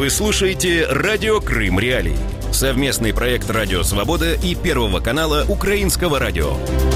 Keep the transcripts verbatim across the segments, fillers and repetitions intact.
Вы слушаете «Радио Крым Реалии». Совместный проект «Радио Свобода» и Первого канала Украинского радио.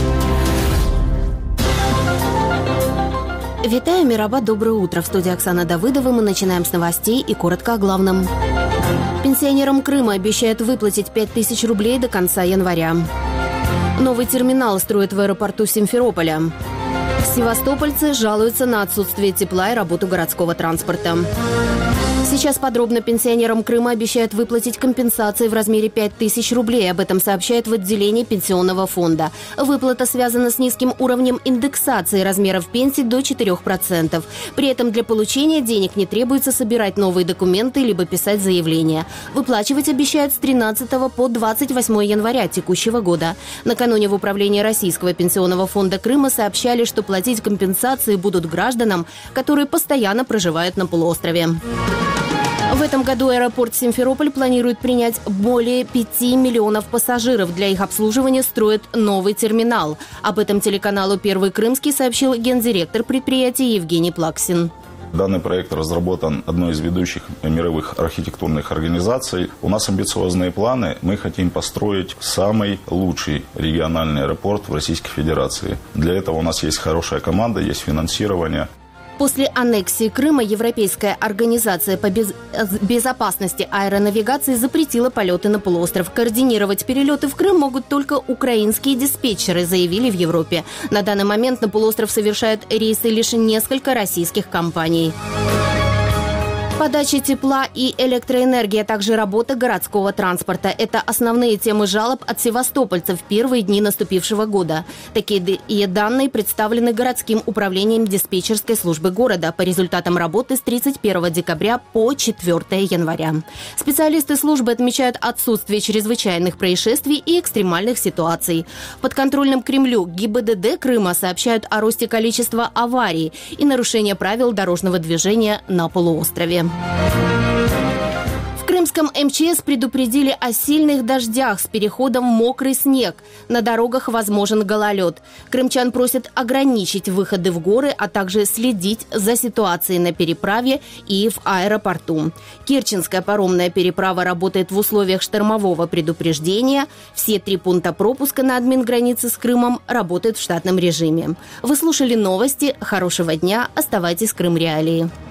Витаю, Мираба, доброе утро. В студии Оксана Давыдова. Мы начинаем с новостей и коротко о главном. Пенсионерам Крыма обещают выплатить пять тысяч рублей до конца января. Новый терминал строят в аэропорту Симферополя. Севастопольцы жалуются на отсутствие тепла и работу городского транспорта. Сейчас подробно. Пенсионерам Крыма обещают выплатить компенсации в размере пять тысяч рублей. Об этом сообщают в отделении пенсионного фонда. Выплата связана с низким уровнем индексации размеров пенсий до четырёх процентов. При этом для получения денег не требуется собирать новые документы либо писать заявление. Выплачивать обещают с тринадцатого по двадцать восьмое января текущего года. Накануне в управлении Российского пенсионного фонда Крыма сообщали, что платить компенсации будут гражданам, которые постоянно проживают на полуострове. В этом году аэропорт Симферополь планирует принять более пяти миллионов пассажиров. Для их обслуживания строят новый терминал. Об этом телеканалу «Первый Крымский» сообщил гендиректор предприятия Евгений Плаксин. Данный проект разработан одной из ведущих мировых архитектурных организаций. У нас амбициозные планы. Мы хотим построить самый лучший региональный аэропорт в Российской Федерации. Для этого у нас есть хорошая команда, есть финансирование. После аннексии Крыма Европейская организация по без... безопасности аэронавигации запретила полеты на полуостров. Координировать перелеты в Крым могут только украинские диспетчеры, заявили в Европе. На данный момент на полуостров совершают рейсы лишь несколько российских компаний. Подача тепла и электроэнергия, а также работа городского транспорта – это основные темы жалоб от севастопольцев в первые дни наступившего года. Такие данные представлены городским управлением диспетчерской службы города по результатам работы с тридцать первого декабря по четвёртое января. Специалисты службы отмечают отсутствие чрезвычайных происшествий и экстремальных ситуаций. В подконтрольном Кремлю ГИБДД Крыма сообщают о росте количества аварий и нарушения правил дорожного движения на полуострове. В крымском эм че эс предупредили о сильных дождях с переходом в мокрый снег. На дорогах возможен гололед. Крымчан просят ограничить выходы в горы, а также следить за ситуацией на переправе и в аэропорту. Керченская паромная переправа работает в условиях штормового предупреждения. Все три пункта пропуска на админгранице с Крымом работают в штатном режиме. Вы слушали новости. Хорошего дня. Оставайтесь в Крым Реалии.